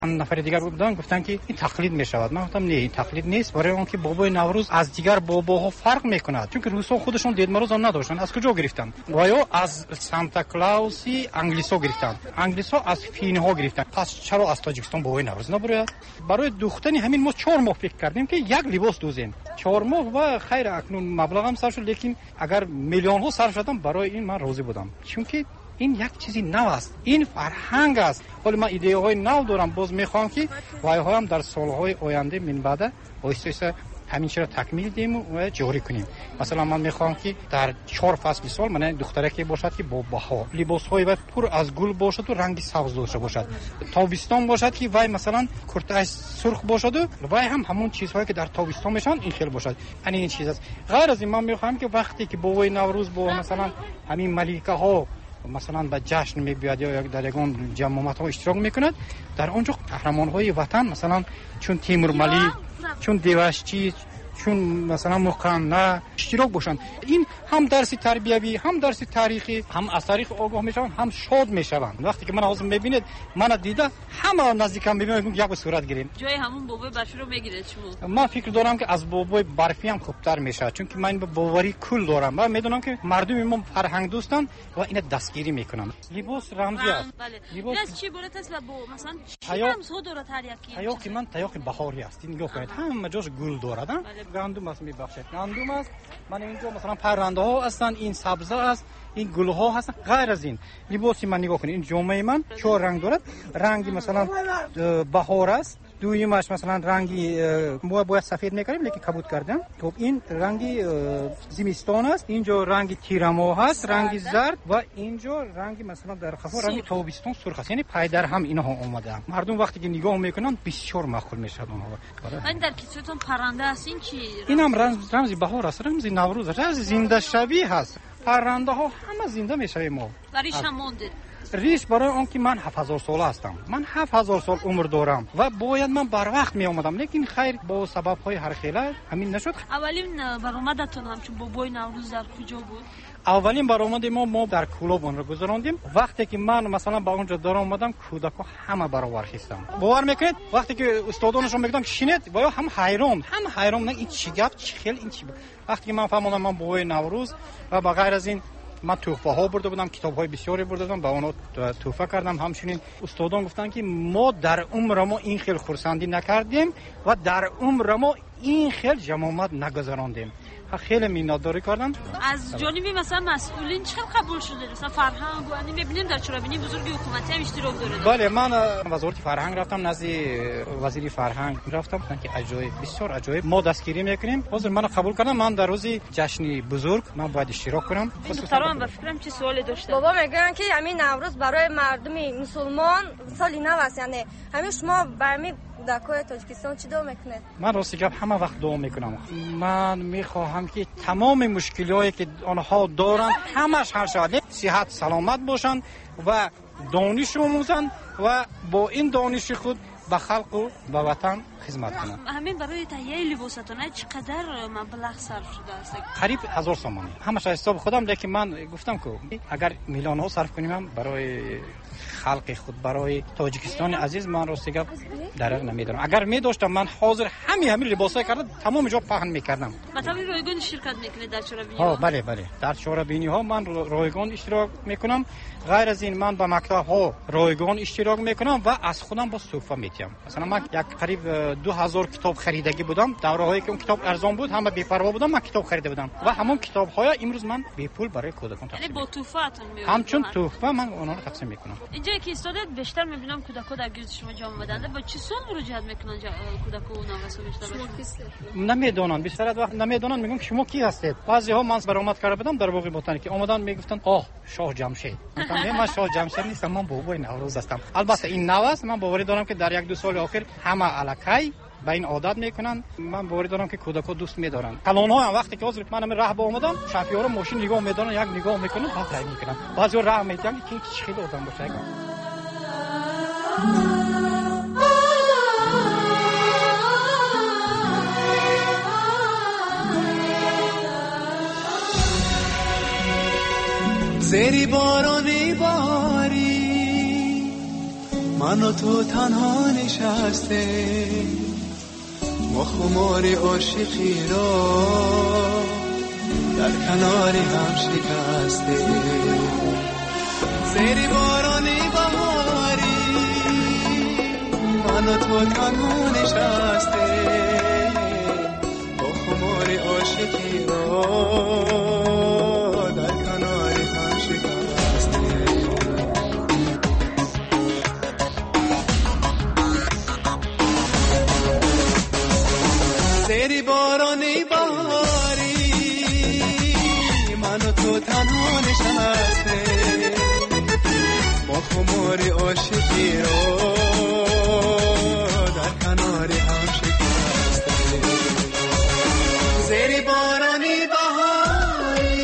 نفر دیگر بودن گفتن که این تقلید میشود. من گفتم نه، این تقلید نیست، برای اون که بابای نوروز از دیگر باباها فرق میکند، چون که روسا خودشون دید مروز هم نداشتن. از کجا گرفتن؟ وایا از سانتا کلاوسی انگلیسا گرفتن، انگلیسا از فینها گرفتن. پس چرا از تاجیکستان بابای نوروز نبرد؟ برای دوختن همین ما 4 ماه فکر کردیم که یک لباس دوزیم. 4 ماه و خیر اکنون مبلغ هم صرف شد، لیکن اگر میلیون ها صرف شدم برای این من راضی بودم، چون که این یک چیزی نو است، این فرهنگ است. ولی من ایده های نو دارم، باز میخوام که وایها هم در سالهای آینده من بعد آهسته همین چیز را تکمیل دیم و جاری کنیم. مثلا من میخوام که در 4 فصل سال من دخترکی باشد که با بها لباس های و پر از گل باشد و رنگی سبز داشته باشد. تابستان باشد که وای مثلا کرته سرخ باشد و وای هم همون چیزهایی که در تابستان میشن این خیلی باشد. این چیز است. غیر از این من میخوام که وقتی که بابای نوروز با مثلا همین ملیکه ها مثلا به جشن میبیاد یا در یگان جمعیت ها اشتراک میکند، در اونجا قهرمان های وطن مثلا چون تیمور ملی، چون دیوشچی، چون مثلا مقننه اشتراک باشند. این هم درس تربیوی، هم درس تاریخی، هم از تاریخ آگاه میشوند، هم شاد میشوند. وقتی که من آزم میبینید من دیده همه نزدیکم میبینید یک صورت گیریم. جای همون بابای برفی رو میگیره شما؟ من فکر دارم که از بابای برفی هم خوبتر میشه، چون که من باوری کل دارم و میدونم که مردم ما فرهنگ دوستن و این دستگیری میکنن. لباس رمزی است. لباس چی بولت است لبو مثلا چی رمزها داره تریاکی؟ تیاکی من تیاک بهاری است. این نگاه کنید همه جاش گل دارد. گندم است میبخشید، گندم است. من اینجا مثلا پرنده ها هستن، این سبزه است، این گل ها هستن. غیر از این لباسی من نگاه کنید، این جامعه من 4 رنگ دارد. رنگی مثلا بهار است، دویمش مثلا رنگی ما باید سفید میکنیم لیکن کبود کردم. خب این رنگی زمستان است، اینجا رنگی تیرماه هست، رنگی زرد، و اینجا رنگی مثلا در خفا رنگی تابستان سرخ است. یعنی پای در هم اینها اومده. مردم وقتی که نگاه میکنن بسیار معقول میشد اونها. این در کیسهتون پرنده است، این چی؟ اینم رمزی بهار است، رمزی نوروز است، رمز زنده شوی هست. پرنده ها همه زنده میشویم ما. ریش هم مونده. ریش برای اون که من 7000 ساله هستم، من 7000 سال عمر دارم و باید من بر وقت می اومدم، لیکن خیر با سبب های هر خیله همین نشد. اولین برآمدتون همچون بابای نوروز در کجا بود؟ اولین برآمد ما در کلوب اون رو گذراندیم. وقتی که من مثلا با اونجا دارم اومدم کودکا همه برابر خستم. باور میکنید وقتی که استادانشون میگفتم شینید باید هم حیران نه این چی گپ چی خیلی این چی. وقتی که من فهمیدم من بابای نوروز و به غیر از این من تحفه ها برده بودم، کتاب های بسیاری برده بودم، با اونا تحفه کردم. همچنین استادان گفتن که ما در عمر ما این خیلی خرسندی نکردیم و در عمر ما این خیلی جماعت نگذراندیم. خیلی مینداری کردن. از جانبی مثلا مسئولین چه قبول شده؟ مثلا فرهنگ و اینی میبینیم در چرابینی بزرگی حکومتی هم اشتراک داره. بله من وزارت فرهنگ رفتم، نزد وزیر فرهنگ رفتم، گفتن که عجایب، بسیار عجایب، ما دستگیری میکنیم. حاضر من قبول کردم. من در روز جشن بزرگ من باید اشتراک کنم. دخترام به فکرم چه سوالی داشتن. بابا میگن که همین نوروز برای مردم مسلمان سالی نو است، یعنی همین شما برمی کودکای تاجیکستان چی دعا میکنید؟ من راستی گپ همه وقت دعا میکنم. من میخواهم که تمام مشکلایی که آنها دارن همش حل شود، صحت سلامت باشن و دانش آموزن و با این دانش خود به خلق و به وطن خدمت کنن. همین برای تهیه لباستون چقدر مبلغ صرف شده است؟ قریب 1000 تومان. همش حساب خودم ده که من گفتم که اگر میلیون ها صرف کنیم برای خلق خود، برای تاجیکستان عزیز، من راستی گپ درک نمیدونم. اگر میداشتم من حاضر همین لباسای کردم تمام جا پهن میکردم. مثلا رایگان شرکت میکنید در چرابینی ها؟ بله در چرابینی ها من رایگان اشتراک میکنم. غیر از این من با مکتب ها رایگان اشتراک میکنم و از خودم با صوفه میتیم. مثلا من یک قریب 2000 کتاب خریدگی بودم. دوره‌هایی که اون کتاب ارزان بود همه بی‌پروا بودم، من کتاب خریده بودم و همون کتاب‌های امروز من بی پول برای کودکان تقسیم می‌کنم. یعنی با تحفه‌تون می‌کنم. همچون تحفه من اونها رو تقسیم می‌کنم. اینجا که استادت بیشتر می‌بینم کودکان در گرد شما جمع بدنده. با چه سوال مراجعت می‌کنن کودکان و نوسا بیشتر؟ نمیدونن، بیشتر از وقت نمیدونن. میگم شما کی هستید؟ بعضی‌ها من برآمد کرده بودم در باغ بوتانیک اومدن میگفتن شاه جمشید. من شاه جمشید نیستم، من بابای نوروز هستم. البته این نوست من باوری دارم که در 1-2 سال آخر همه الکی به این عادت میکنن. من باوری دارم که کودکا دوست میدارن. کلان‌ها هم وقتی که حاضر من راه با اومدم شفیعا رو ماشین نگاه میدارن، یک نگاه میکنن بعد راه میکنن. بعضی راه میگن که چی خیلی آدم باشه. زری بارانی باری من و تو تنها نشسته ما خمار عاشقی را در کنار هم شکسته زیر بارانی بهاری من و تو تنها نشسته با خمار عاشقی را در کنار هم شکسته زیر بارانی بهاری من و تو تنها نشسته با خمار عاشقی را در کنار هم شکسته زیر بارانی بهاری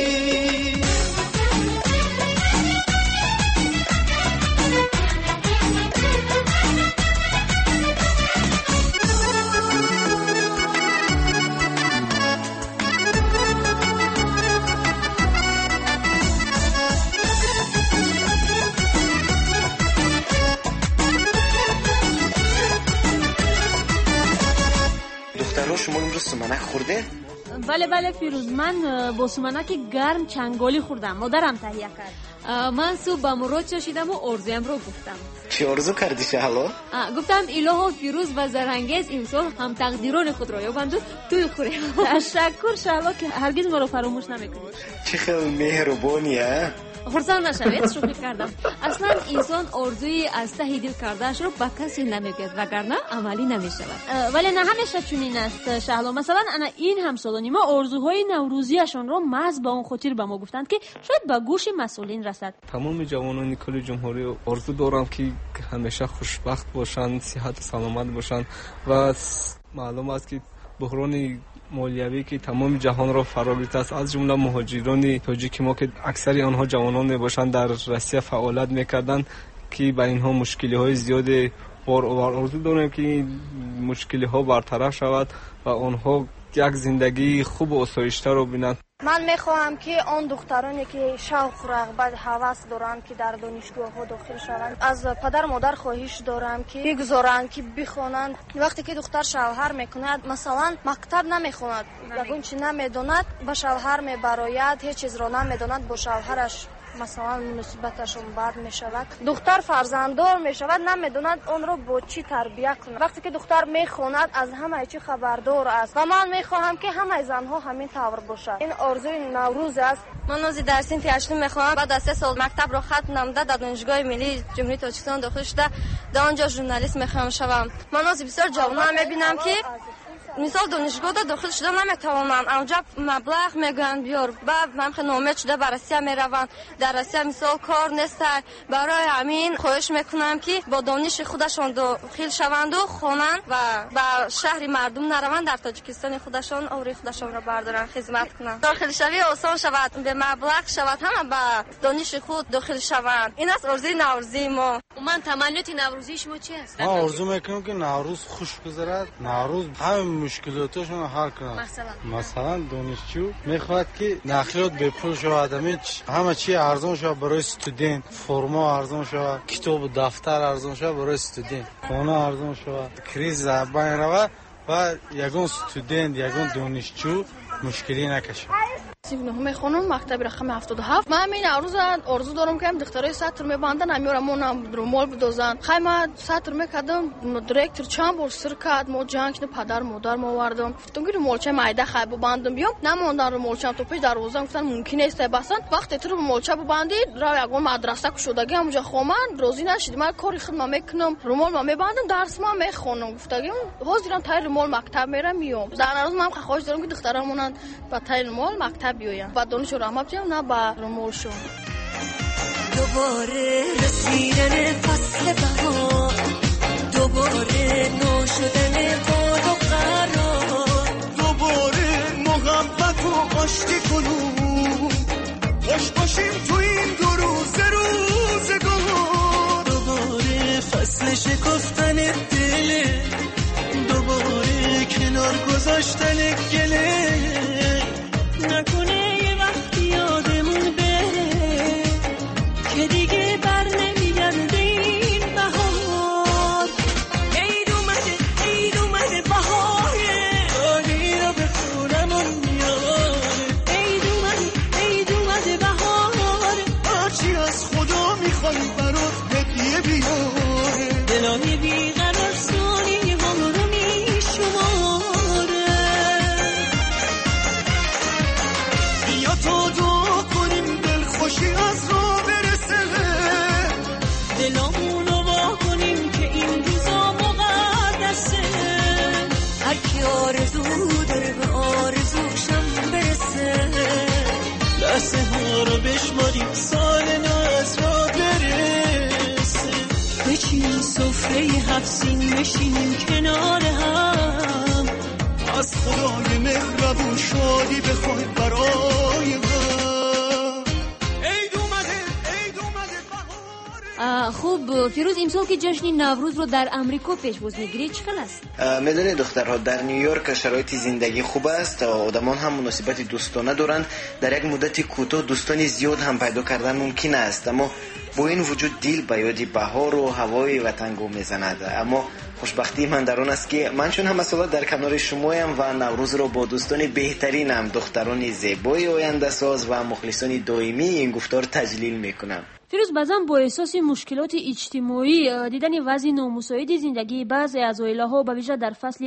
شما امروز سمنک خورده؟ بله فیروز، من با سمنک گرم چنگالی خوردم. مادرم تهیه کرد. من صبح با مراد چاشیدم و آرزویم رو گفتم. چی آرزو کردی شهلا؟ گفتم الهو فیروز و زرنگیز امسال هم تقدیران خود را یابند و توی خوره. تشکر شهلا که هرگز ما رو فراموش نمیکنی. چه خیلی مهربونیه. خرسند نشوید، شوخی کردم. اصلا انسان آرزوی از ته دل کردهش رو به کسی نمیگه وگرنه عملی نمیشود. ولی نه همیشه چنین است شهلا. مثلا انا این همسالانی ما آرزوهای نوروزیشون رو محض با اون خاطر به ما گفتند که شاید به گوش مسئولین رسد. تمام جوانان کل جمهوری آرزو دارم که همیشه خوشبخت باشند، صحت و سلامت باشند و معلوم است که بحران مالیوی که تمام جهان را فرا گرفته است، از جمله مهاجران تاجیک ما که اکثر آنها جوانان میباشند در روسیه فعالیت میکردند که بر اینها مشکلی های زیاد بار آرزو داریم که مشکلی ها برطرف شود و آنها یک زندگی خوب و آسایشته را ببینند. من میخواهم که آن دخترانی که شوق رغبت هوس دارند که در دانشگاه ها داخل شوند از پدر مادر خواهش دارم که بگذارند که بخوانند. وقتی که دختر شوهر میکند مثلا مکتب نمیخواند، یگون چی نمیداند به شوهر میبراید، هیچ چیز را نمیداند، با شوهرش مثلا نسبتشون بد میشود. دختر فرزنددار میشود، نمیداند اون رو با چی تربیت کند. وقتی که دختر میخواند از همه چی خبردار است و من میخواهم که همه زنها همین طور باشند. این آرزوی نوروز است. من از درس هشتم میخوام. بعد از 3 سال مکتب رو ختم نموده در دانشگاه ملی جمهوری تاجیکستان داخل شده، در آنجا ژورنالیست میخوام شوم. من از بسیار جوانان میبینم که مثال دانشگاه داخل شده نمیتوانند، اونجا مبلغ میگن بیار، بعد من خیلی ناامید شده به روسیه میروند. در روسیه مثال کار نیست. برای همین خواهش میکنم که با دانش خودشان داخل شوند و خوانند و به شهر مردم نروند، در تاجیکستان خودشان اوری خودشان را بردارن خدمت کنند. داخل شوی آسان شود، به مبلغ شود، همه به دانش خود داخل شوند. این است آرزوی نوروزی ما. من تمنیت نوروزی شما چی است؟ ما آرزو میکنم که نوروز خوش بگذرد، نوروز همه مشکلاتشون حل کنند. مثلا دانشجو میخواد که نقلیات به پول شود، همه چی ارزان شود برای استودنت، فرما ارزان شود، کتاب و دفتر ارزان شود برای استودنت، خانه ارزان شود، کریز بین رود و یگان استودنت یگان دانشجو مشکلی نکشه. سیفنه خانم مکتب رقم 77. من این آرزو دارم که دخترای سطر میبندن امیرمون رومال بدوزن. خیلی سطر میکردم، دیرکتور چند بار سر کرد، ما جنگ پدر مادر ما وردم. گفتم که رومالچه مایده خیلی ببندم بیام، نموندن رومالچه تو پیش دروازه گفتن ممکن نیست بسن. وقتی تو رومالچه ببندی رو یگون مدرسه که شدگی همونجا خوامن راضی نشید. من کاری خودم میکنم، رومال ما میبندم، درس ما میخونم. گفتم حاضرم تا رومال مکتب میرم میام. در روز من خواهش دارم که دخترامون با تا رومال مکتب بیاین. با دانشجو رحمت بیام نه با رومالشون. دوباره رسیدن فصل بهار، دوباره نو شدن باد و قرار، دوباره محبت و آشتی کنون، خوش باشیم تو این 2 روز روزگار. دوباره فصل شکفتن دل، دوباره کنار گذاشتن گله، نکنه یه وقتی یادمون بره که دیگه بر نمیگرده این بهار. بیقرار ثانیه ها رو میشماره. بیا تا دعا کنیم دلخوشی از راه برسه، دلامونو وا کنیم که این روزا مقدسه. هر کی آرزو داره به آرزوشم برسه، لحظه ها رو بشماریم سال نو از راه برسه. بچینیم سفره 7 سین بشینیم کنار هم، از خدای مهربون شادی بخوایم برای هم. خوب فیروز، امسال که جشن نوروز رو در امریکا پیش‌برد می‌گیری چقدر است؟ میدونید دخترها در نیویورک شرایط زندگی خوب است، آدمان هم مناسبت دوستانه دارند، در یک مدت کوتاه دوستانی زیاد هم پیدا کردن ممکن است، اما با این وجود دل به یاد بهار و هوای وطنگو میزند. اما خوشبختی من در آن است که من چون هم سال در کنار شمایم و نوروز را با دوستان بهترینم، دختران زیبای آینده ساز و مخلصان دائمی این گفتار تجلیل میکنم. فیروز، بعضا با احساس مشکلات اجتماعی، دیدن وضع نامساعد زندگی بعضی از عائله‌ها به ویژه در فصل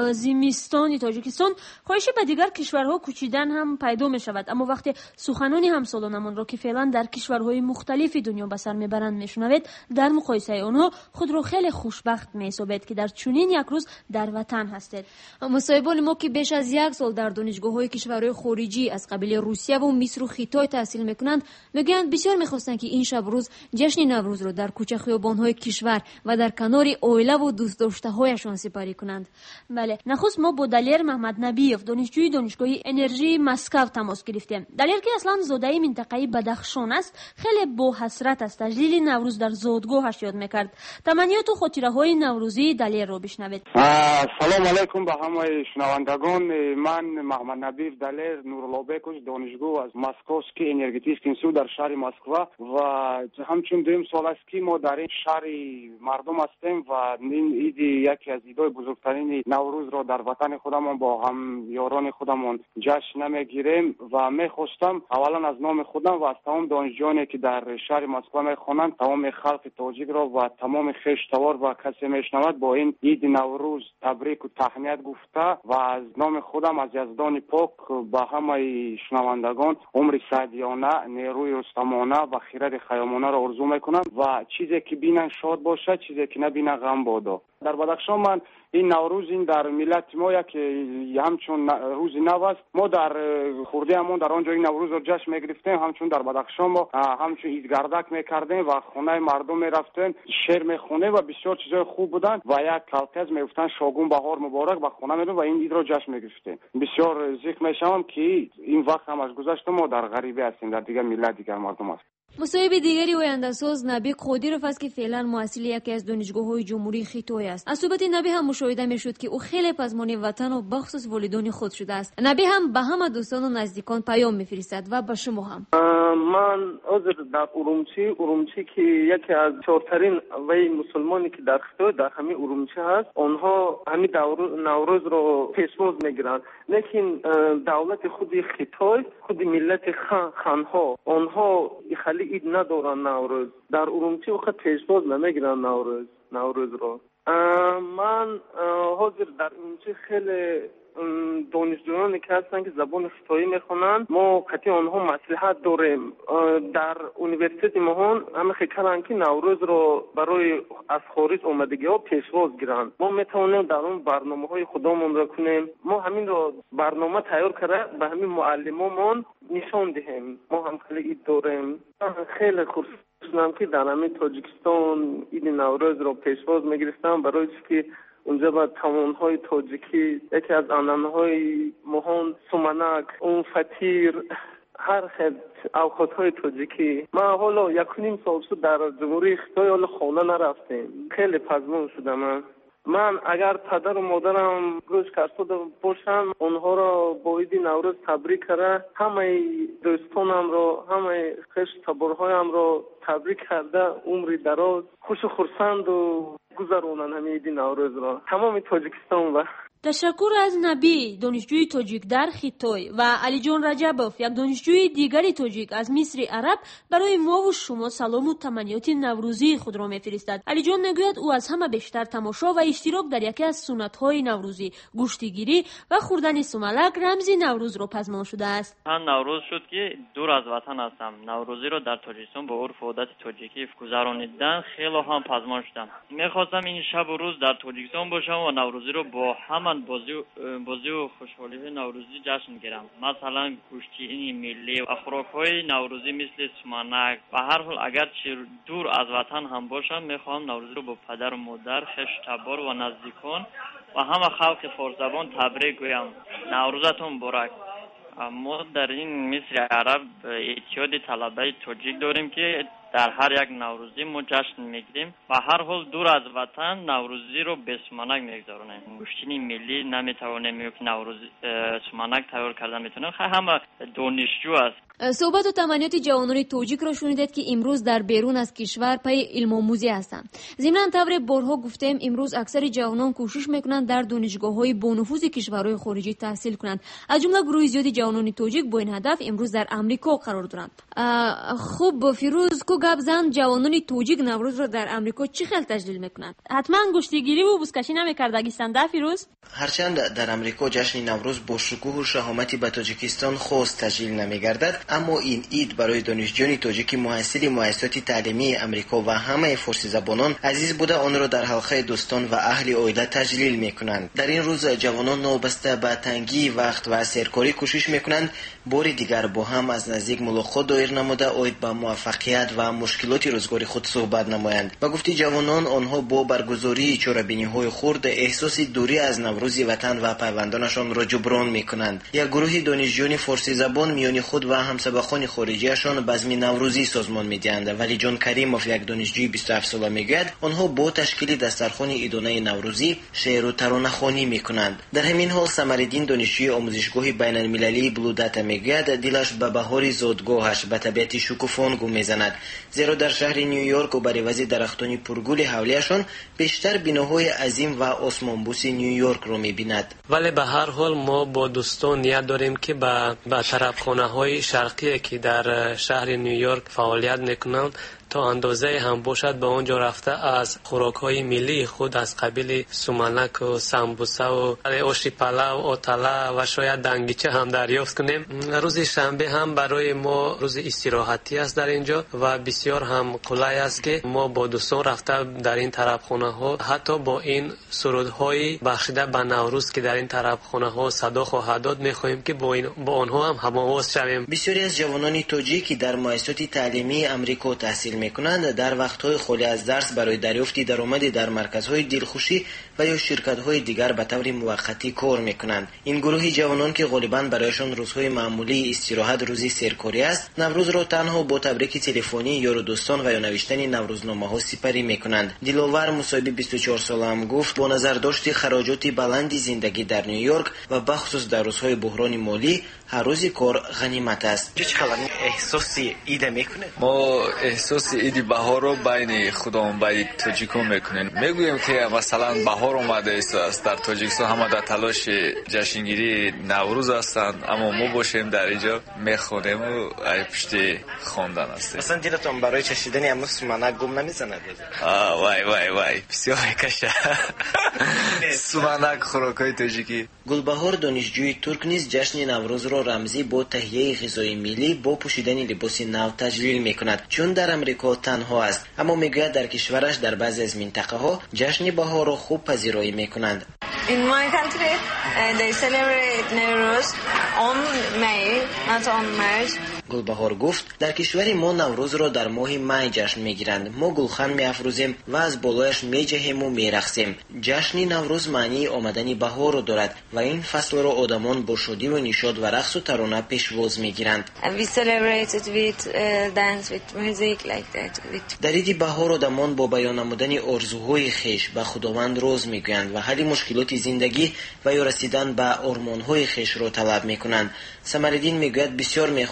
زمستان تاجیکستان خواهش به دیگر کشورها کوچیدن هم پیدا می شود. اما وقتی سخنان همسالانمان را که فعلا در کشورهای مختلف دنیا به سر میبرند میشنوید، در مقایسه آنها خود را خیلی خوشبخت می‌حسابید که در چنین یک روز در وطن هستید. مصاحبان ما که بیش از 1 سال در دانشگاه‌های کشورهای خارجی از قبیل روسیه و مصر و خیتای تحصیل میکنند میگویند بسیار می‌خواستند که این شب روز جشن نوروز رو در کوچه خیابان‌های کشور و در کنار عائله و دوست داشته‌هایشان سپری کنند. بله، نخست ما با دلیر محمد نبیف، دانشجوی دانشگاه انرژی مسکو تماس گرفتیم. دلیر که اصلا زاده منطقه بدخشان است، خیلی با حسرت از تجلیل نوروز در زادگاهش یاد می‌کرد. تمنیات و خاطره‌های نوروزی دلیر رو بشنوید. سلام علیکم به همه شنوندگان. من محمد نبیف دلیر نورالله‌بکوش، دانشجو از مسکوسکی انرژتیک انستیتوت در شهر مسکو و همچون 2 سال است که ما در این شهر مردم هستیم و این عید یکی از عیدهای بزرگترین نوروز را در وطن خودمان با هم یاران خودمان جشن میگیریم و میخواستم اولا از نام خودم و از تمام دانشجویانی که در شهر مسکو میخوانند، تمام خلق تاجیک را و تمام خویشتوار و کسی میشنود با این عید نوروز تبریک و تهنیت گفته و از نام خودم از یزدان پاک به همه شنوندگان عمر سعدیانه، نیروی رستمانه و خیرت خیامانه را آرزو میکنم و چیزی که بینن شاد باشه، چیزی که نبینن غم بادا. در بدخشان من این نوروز این در ملت ما که همچون روز نو است، ما در خورده همون در آنجا این نوروز رو جشن میگرفتیم، همچون در بدخشان ما همچون ایدگردک میکردیم و خونه مردم میرفتیم، شعر میخونه و بسیار چیزای خوب بودن و یک کلتز میگفتن شاگون بهار مبارک و خونه میرفتیم و این عید رو جشن میگرفتیم. بسیار ذکر میشم که این وقت هم از گذشت ما در غریبه هستیم، در دیگر ملت دیگر مردم است. مصاحب دیگری آینده ساز نبی قادیروف است که فعلا محصل یکی از دانشگاه‌های جمهوری خیتای است. از صحبت نبی هم مشاهده می‌شد که او خیلی پزمان وطن و بخصوص والدین خود شده است. نبی هم به همه دوستان و نزدیکان پیام می‌فرستد و به شما هم. من عضو در ارومچی که یکی از چهارترین وی مسلمانی که در خیتای در همین ارومچی هست، آنها همین نوروز رو پیش‌برد می‌گیرند. لیکن دولت خود خیتای، خود ملت خانها، آنها خیلی عید ندارن نوروز. در ارومچی وقت پیش‌برد نمیگیرن نوروز رو. من حاضر در ارومچی خیلی دانشجویانی که هستن که زبان خیتایی میخونن، ما قطعی آنها مصلحت داریم. در اونیورسیت ما همه خیلی که نوروز رو برای از خارج اومدگی ها پیشواز گیرن. ما میتونیم در اون برنامه های خودمون رو کنیم. ما همین رو برنامه تیار کرده به همین معلمامون نشان دهیم. ما هم خیلی عید داریم. خیلی خوشحالم که در همین تاجیکستان عید نوروز رو پیشواز میگرفتم، برای که اونجا با تمام‌های تاجیکی یکی از آنان‌های مهان سومنک، اون فطیر، هر خد اوقات‌های تاجیکی. ما حالا 1.5 سال شد در جمهوری خیتای حالا خانه نرفتیم. خیلی پزمون شدم. من اگر پدر و مادرم گوش کرده باشم، اونها را با عید نوروز تبریک کرده، همه دوستانم را، همه خوش تبرهایم را تبریک کرده، عمری دراز، خوش و خرسند و گذرونن همه عید نوروز را تمام تاجیکستان و تشکر از نبی دانشجوی تاجیک در خیتای و علی جان رجبوف یک دانشجوی دیگری تاجیک از مصر عرب برای ما و شما سلام و تمنیات نوروزی خود را میفرستد. علی جان میگوید او از همه بیشتر تماشا و اشتراک در یکی از سنت‌های نوروزی گوشتگیری و خوردن سملک رمز نوروز را پزمان شده است. نوروز شد که دور از وطن هستم. نوروزی را در تاجیکستان با عرف و عادت تاجیکی گذراندن خیلی هم پزمان شدم. می‌خواستم این شب و روز در تاجیکستان باشم و نوروزی را با همان بازی و خوشحالی نوروزی جشن گیرم. مثلا گوشتی ملی و خوراک‌های نوروزی مثل سمنک. و هر حال اگر چه دور از وطن هم باشم می‌خواهم نوروزی را با پدر و مادر، خویشتبار و نزدیکان و همه خلق فارس زبان تبریک گویم. نوروزتون مبارک. ما در این مصر عرب اتحاد طلبه تاجیک داریم که در هر یک نوروزی ما جشن میگیریم و هر حال دور از وطن نوروزی رو به سمنک میگذارونیم. گوشتنی ملی نمیتوانیم که نوروزی سمنک تیار کردن میتونیم. همه دانشجو است. صحبت و تمنیات جوانان تاجیک را شنیدید که امروز در بیرون از کشور پی علم آموزی هستند. ضمن طور بارها گفتیم امروز اکثر جوانان کوشش میکنند در دانشگاه‌های با نفوذ کشورهای خارجی تحصیل کنند. از جمله گروه زیادی جوانان تاجیک با این هدف امروز در امریکا قرار دارند. خوب فیروز کو گپ زن جوانان تاجیک نوروز را در امریکا چه خیلی تجلیل میکنند؟ حتما گوشتگیری و بوسکشی نمیکردگیستند فیروز؟ هرچند در امریکا جشن نوروز با شکوه و شهامتی به تاجیکستان خاص تجلیل نمیگردد، اما این عید برای دانشجویان تاجیک محصل مؤسسات تعلیمی امریکا و همه فارسی زبانان عزیز بوده آن را در حلقه دوستان و اهل عائله تجلیل میکنند. در این روز جوانان نوبسته به تنگی وقت و سرکاری کوشش میکنند بار دیگر با هم از نزدیک ملاقات دایر نموده اید به موفقیت و مشکلات روزگار خود صحبت نمایند. با گفته جوانان آنها با برگزاری چهاربینی‌های خرد احساس دوری از نوروز وطن و پیوندانشان را جبران میکنند. یک گروه دانشجویان فارسی زبان میان خود و همسبقان خارجیشان بزم نوروزی سازمان میدهند. ولی جان کریموف یک دانشجوی 27 ساله میگوید آنها با تشکیل دسترخوان عیدانه نوروزی شعر و ترانه خوانی میکنند. در همین حال سمرالدین دانشجوی آموزشگاه بین المللی بلوداتا میگوید دلش به بهار زادگاهش به طبیعت شکوفان گم میزند، زیرا در شهر نیویورک و بروز درختان پرگل حولیشان بیشتر بیناهای عظیم و آسمانبوس نیویورک رو میبیند. ولی به هر حال ما با دوستان نیت داریم که به طرفخانه‌های شرقی که در شهر نیویورک فعالیت میکنند تا اندازه هم باشد به اونجا رفته از خوراک‌های ملی خود از قبیل سمنک و سمبوسه و آش پلو و آتله و شاید دنگیچه هم دریافت کنیم. روز شنبه هم برای ما روز استراحتی است در اینجا و بسیار هم قلای است که ما با دوستان رفته در این طرفخانه‌ها حتی با این سرودهای بخشیده به نوروز که در این طرفخانه‌ها صدا خواهد داد می‌خواهیم که با آنها هم هم‌آواز شویم. بسیاری از جوانان تاجیک در مؤسسات تعلیمی امریکا تحصیل میکنند در وقت‌های خالی از درس برای دریافت درآمد در مرکزهای دلخوشی و یا شرکت‌های دیگر به طور موقتی کار میکنند. این گروه جوانان که غالباً برایشان روزهای معمولی استراحت روزی سرکاری است، نوروز را تنها با تبریک تلفنی یار دوستان و یا نوشتن نوروزنامه‌ها سپری میکنند. دلاور مصاحب 24 ساله هم گفت با نظر داشت خراجات بلند زندگی در نیویورک و بخصوص در روزهای بحران مالی هر روز کار غنیمت است. چه خبر احساسی عید میکنه؟ ما احساس عید بهار رو بین خداوند تاجیکان میکنیم. میگویم که مثلا بهار اومده است در تاجیکستان، همه در تلاش جشنگیری نوروز هستند، اما ما باشیم در اینجا میخونیم و پشت خواندن است. مثلا دلتون برای چشیدن امروز سمنک گم نمیزند؟ وای بسیار میکشه. سمنک خوراکای تاجیکی. گلبهار دانشجوی ترک نیز جشن نوروز را رمزی با تهیه غذای ملی با پوشیدن لباس نو تجلیل میکند، چون در امریکا تنها است، اما میگوید در کشورش در بعضی از منطقه ها جشن بهار را خوب پذیرایی میکنند. In my country, they celebrate Nowruz on May, not on March. گلبهار گفت در کشور ما نوروز را در ماه می جشن میگیرند. ما گلخن میافروزیم و از بالایش میجهیم و میرقصیم. جشن نوروز معنی آمدن بهار را دارد و این فصل را آدمان با شادی و نشاط و رقص و ترانه پیشواز میگیرند. We celebrate it with dance, with music like that. در عید بهار آدمان با بیان نمودن آرزوهای خویش به خداوند راز میگویند و حل مشکلات زندگی و یا رسیدن به آرمانهای خویش را طلب میکنند. سمرالدین میگوید بسیار میخواهد که با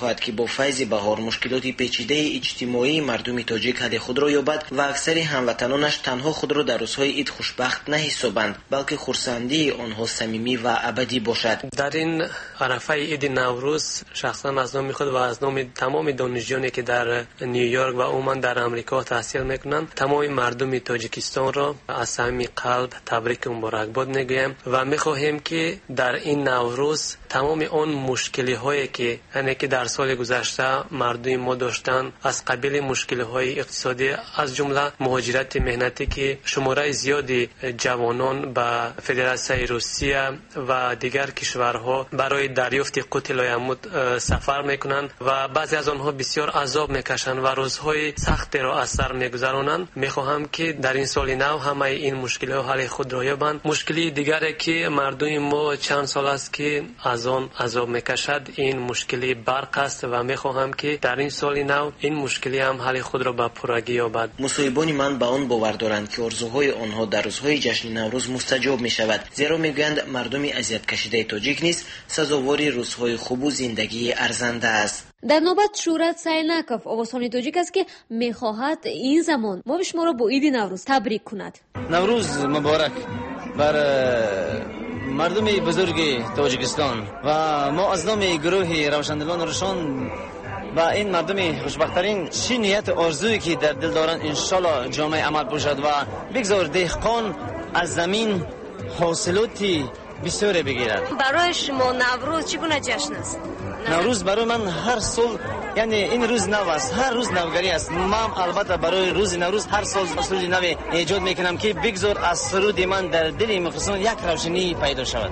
فیض بهار مشکلات پیچیده اجتماعی مردم تاجیک حل خود را یابد و اکثر هموطنانش تنها خود را در روزهای عید خوشبخت نحسابند، بلکه خرسندی آنها صمیمی و ابدی باشد. در این عرفه عید نوروز شخصا از نام خود و از نام تمام دانشجویانی که در نیویورک و عموما در امریکا تحصیل میکنند تمام مردم تاجیکستان را از صمیم قلب تبریک و مبارکباد میگویم و میخواهیم که در این نوروز تمام آن مشکلی هایی که در سال گذشته مردم ما داشتن از قبیل مشکلی های اقتصادی از جمله مهاجرت مهنتی که شماره زیادی جوانان به فدراسیون روسیه و دیگر کشورها برای دریافت قوت لایموت سفر میکنند و بعضی از آنها بسیار عذاب میکشند و روزهای سختی را از سر میگذرانند. میخواهم که در این سال نو همه این مشکل ها حل خود را یابند. مشکلی دیگری که مردم ما چند سال است که از آن عذاب میکشد این مشکلی برق است و میخواهم که در این سال نو این مشکلی هم حل خود را به پرگی یابد. مصاحبان من به آن باور دارند که آرزوهای آنها در روزهای جشن نوروز مستجاب می شود، زیرا میگویند مردم اذیت کشیده تاجیک نیز سزاوار روزهای خوب و زندگی ارزنده است. در نوبت شورت سایلناکوف آوازخوان تاجیک است که میخواهد این زمان ما به شما را با عید نوروز تبریک کند. نوروز مبارک بر مردم بزرگ تاجیکستان و ما از نام گروه روشندلان روشن و این مردم خوشبخت‌ترین چی نیت آرزویی که در دل دارند انشالله جامعه عمل باشد و بگذار دهقان از زمین حاصلاتی بسیار بگیرد. برای شما نوروز چگونه جشن است؟ نوروز برای من هر سال یعنی این روز نو است، هر روز نوگری است. من البته برای روز نوروز هر سال سرود نو ایجاد میکنم که بگذار از سرود من در دل مخلصان یک روشنی پیدا شود.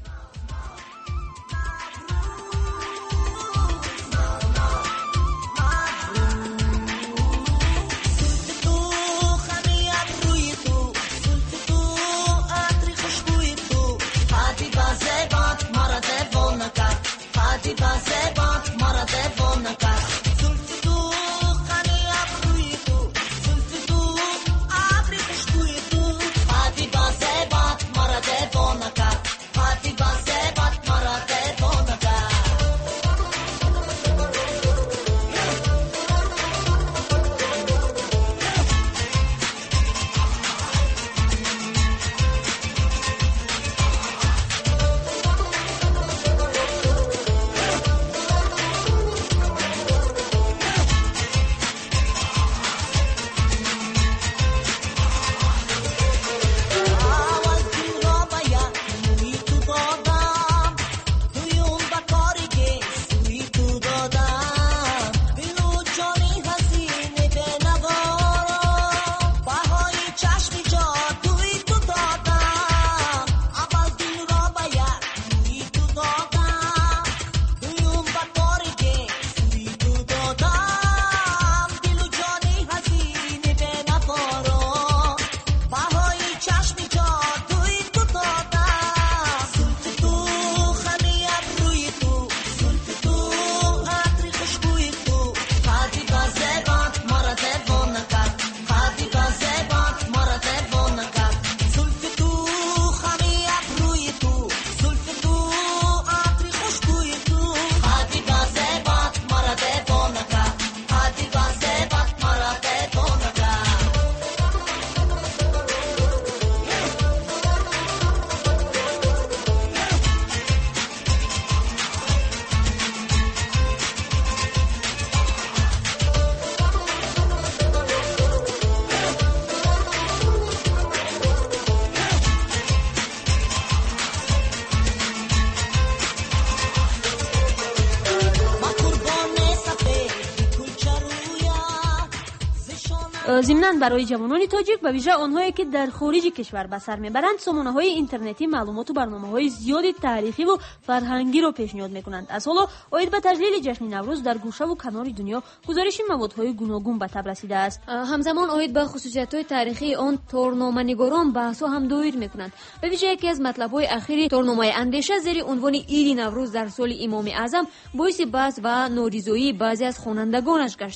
ضمناً برای جوانان تاجیک و ویژه آنهایی که در خارج کشور به سر میبرند سامانه‌های اینترنتی معلومات و برنامه‌های زیادی تاریخی و فرهنگی را پیشنهاد میکنند. از حالا اید به تجلیل جشن نوروز در گوشه و کنار دنیا گزارش موادهای گوناگون به تب رسیده است. همزمان اید به خصوصیت‌های تاریخی آن تورنامه‌نگاران بحث‌ها هم دایر میکنند. به ویژه یکی از مطلب‌های اخیر تورنامه اندیشه زیر عنوان عید نوروز در سال امام اعظم باعث بحث و ناریضایی بعضی از خوانندگانش گشته است.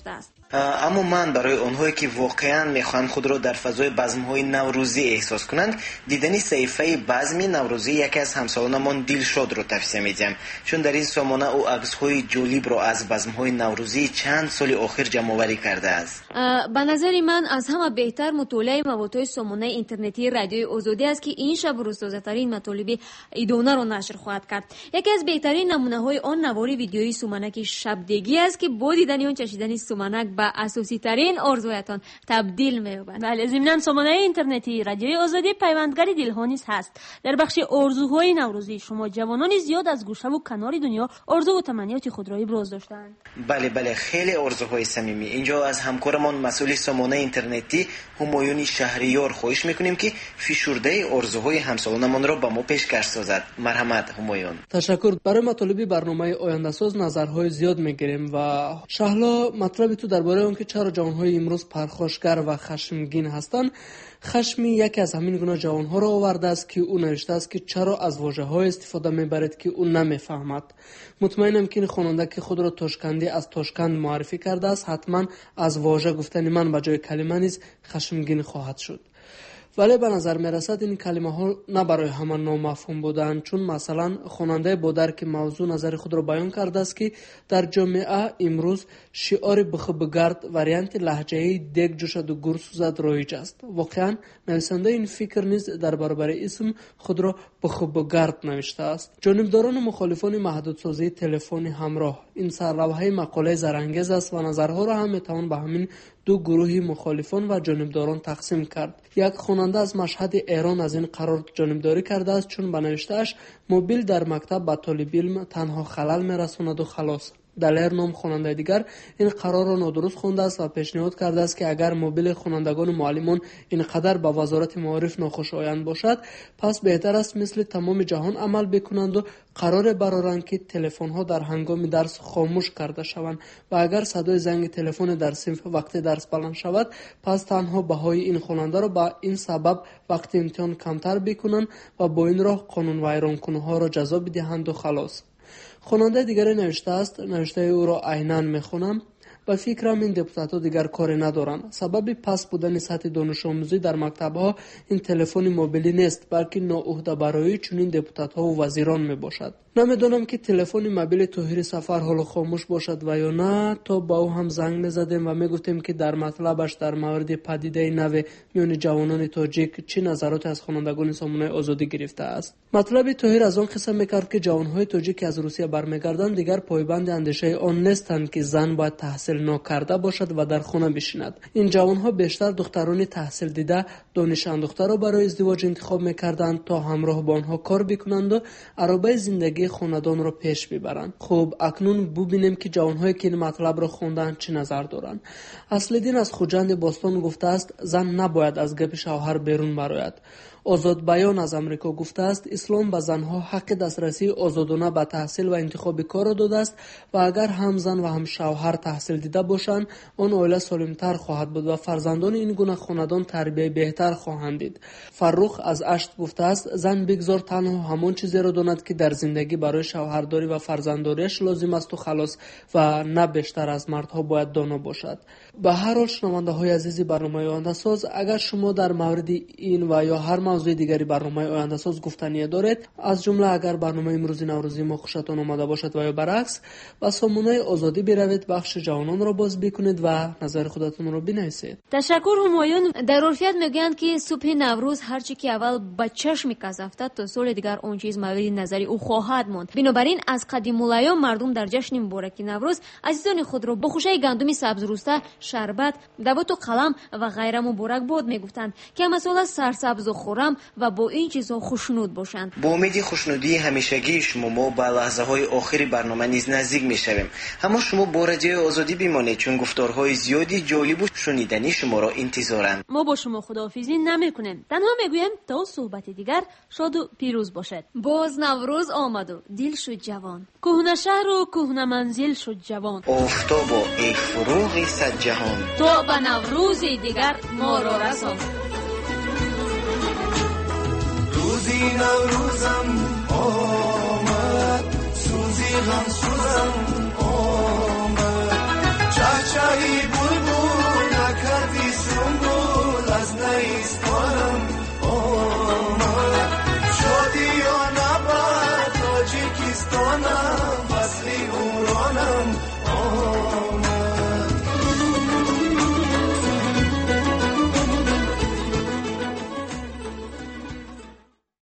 اما من برای اونهایی که واقعا میخوان خود را در فضای بزم‌های نوروزی احساس کنند، دیدن صحیفه بزم نوروزی یکی از همسالانمان دلشاد را توصیه می‌دهم، چون در این سامانه او عکس‌های جالب را از بزم‌های نوروزی چند سال آخر جمع‌آوری کرده است. به نظر من از همه بهتر مطالعه موضوعات سامانه اینترنتی رادیوی آزادی است که این شب روز تازه‌ترین مطالب ایدانه را نشر خواهد کرد. یکی از بهترین نمونه‌های آن نوار ویدیویی سومنک شبدگی است که با دیدن آن چشیدن سومنک به اساسی ترین آرزویتان تبدیل می‌یابد. بله، ضمناً سامانه اینترنتی رادیوی آزادی پیوندگر دلها نیز هست. در بخش آرزوهای نوروزی شما جوانان زیاد از گوشه و کنار دنیا آرزو و تمنیات خود را ابراز داشتند. بله خیلی آرزوهای صمیمی. اینجا از همکارمان مسئول سامانه اینترنتی همایون شهریار خواهش می‌کنیم که فشرده آرزوهای همسالانمان را به ما پیشکش سازد. مرحمت همایون. تشکر. برای مطالب برنامه آینده ساز نظرهای زیاد می‌گیریم و شهلا مطلب تو درباره اون که چرا جوان‌های امروز پرخاشگر و خشمگین هستند. خشمی یکی از همین گونه جوان‌ها را آورده است که او نوشته است که چرا از واژه‌های استفاده می‌برد که او نمی‌فهمد. مطمئنم که این خواننده که خود را توشکندی از توشکند معرفی کرده است حتما از واژه گفتن من به جای کلمه نیز خشمگین خواهد شد. ولی به نظر می‌رسد این کلمه ها نه برای همه نامفهوم بودند، چون مثلا خواننده با درک موضوع نظر خود را بیان کرده است که در جامعه امروز شعار بخ بگرد وریانت لهجه‌ای دیگ جوشد و گور سوزد رایج است. واقعا نویسنده این فکر نیز در برابر اسم خود را بخ بگرد نوشته است. جانبداران و مخالفان محدودسازی تلفن همراه، این سرلوحه مقاله زرانگیز است و نظرها را هم میتوان به همین دو گروه مخالفان و جانبداران تقسیم کرد. یک خواننده از مشهد ایران از این قرار جانبداری کرده است، چون به نوشته‌اش موبیل در مکتب به طالب علم تنها خلل میرساند و خلاص. دلیر نام خواننده دیگر این قرار را نادرست خوانده است و پیشنهاد کرده است که اگر موبیل خوانندگان و معلمان اینقدر به وزارت معارف ناخوشایند باشد، پس بهتر است مثل تمام جهان عمل بکنند و قرار برآورند که تلفن‌ها در هنگام درس خاموش کرده شوند و اگر صدای زنگ تلفن در صنف وقت درس بلند شود، پس تنها بهای این خواننده را به این سبب وقت امتحان کمتر بکنند و با این راه قانون ویران‌کننده ها را جزا بدهند و خلاص. خواننده دیگری نوشته است، نوشته او را عیناً میخونم: به فکرم این دپوتات‌ها دیگر کاری ندارند. سبب پس بودن سطح دانش آموزی در مکتب‌ها این تلفن موبیلی نیست، بلکه ناعهده برایی چنین دپوتات‌ها و وزیران میباشد. نمیدونم که تلفن موبیل طاهر سفر حالا خاموش باشد و یا نه، تا با او هم زنگ میزدیم و میگفتیم که در مطلبش در مورد پدیده نو میان جوانان تاجیک چه نظرات از خوانندگان سامانه آزادی گرفته است. مطلب طاهر از آن قسم میکرد که جوانهای تاجیک از روسیه برمیگردند دیگر پایبند اندیشه آن نیستند که زن باید تحصیل ناکرده باشد و در خانه بشیند. این جوانها بیشتر دختران تحصیل دیده دانش اندوخته را برای ازدواج انتخاب میکردند تا همراه با آنها کار بکنند و عربه زندگی خاندان را پیش ببرند. خب اکنون ببینیم که جوانهایی که این مطلب را خوندند چه نظر دارند. اصل‌الدین از خوجند باستان گفته است زن نباید از گپ شوهر بیرون برآید. آزاد بیان از امریکا گفته است اسلام به زنها حق دسترسی آزادانه به تحصیل و انتخاب کار را داده است و اگر هم زن و هم شوهر تحصیل دیده باشند آن عائله سالمتر خواهد بود و فرزندان این گونه خاندان تربیت بهتر خواهند دید. فرخ از اشت گفته است زن بگذار تنها همان چیزی را داند که در زندگی برای شوهرداری و فرزنداریش لازم است و خلاص و نه بیشتر از مردها باید دانا باشد. به هر حال شنونده های عزیز برنامه آینده ساز، اگر شما در مورد این و یا هر موضوع دیگری برنامه آینده ساز گفتنی دارید، از جمله اگر برنامه امروز نوروزی ما خوشتان آمده باشد و یا برعکس، با سامانه آزادی بروید، بخش جوانان را باز بکنید و نظر خودتون را بنویسید. تشکر همایون. در عرفیت میگویند که صبح نوروز هر چی که اول به چشم کس افتاد تا سال دیگر اون چیز مورد نظری او خواهد ماند. بنابراین از قدیم الایام مردم در جشن مبارک نوروز عزیزان خود را با خوشه گندم سبز روسته، شربت، دوات و قلم و غیره مبارک باد میگفتند که مثلا سرسبز و خرم و با این چیزها خوشنود باشند. با امید خوشنودی همیشگی شما ما به لحظه های آخری برنامه نیز نزدیک میشویم. اما شما با رادیو آزادی بمانید، چون گفتارهای زیادی جالب و شنیدنی شما را انتظارند. ما با شما خداحافظی نمیکنیم، تنها میگویم تا صحبت دیگر شاد و پیروز باشد. باز نوروز آمد و دل شد جوان، کهنه شهر و کهنه منزل شد جوان. آفتاب و ای فروغ صد جهان، تا به نوروز دیگر ما را رسان.